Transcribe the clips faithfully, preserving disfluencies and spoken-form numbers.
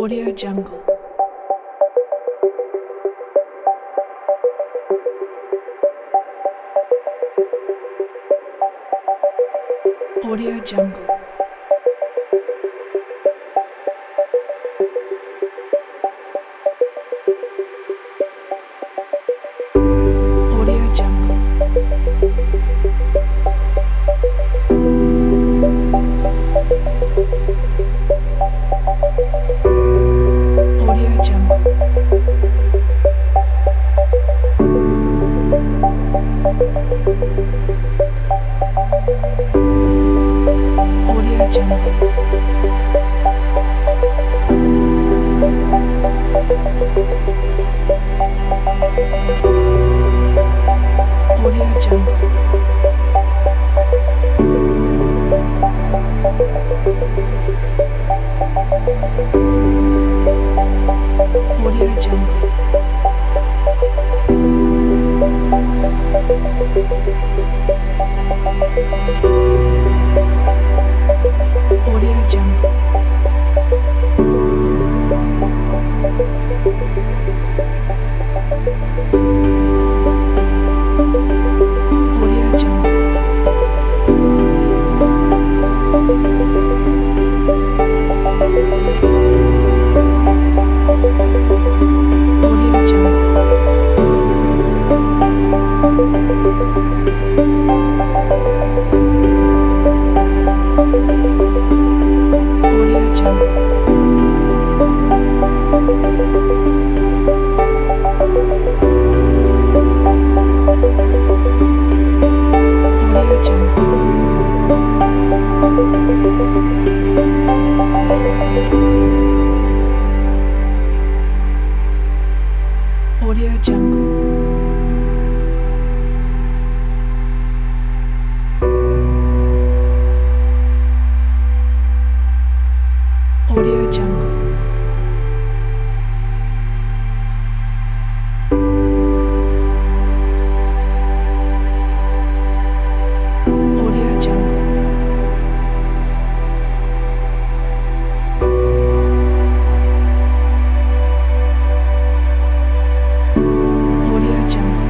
Audio Jungle. Audio Jungle. Audio Jungle. Audio Jungle. Audio Jungle. Audio Jungle. Audio Jungle. Audio Jungle. Audio Jungle. Audio Audio Jungle. Audio Jungle. Audio Jungle. Audio Jungle.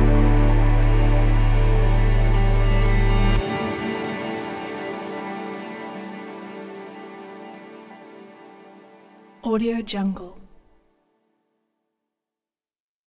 Audio Jungle.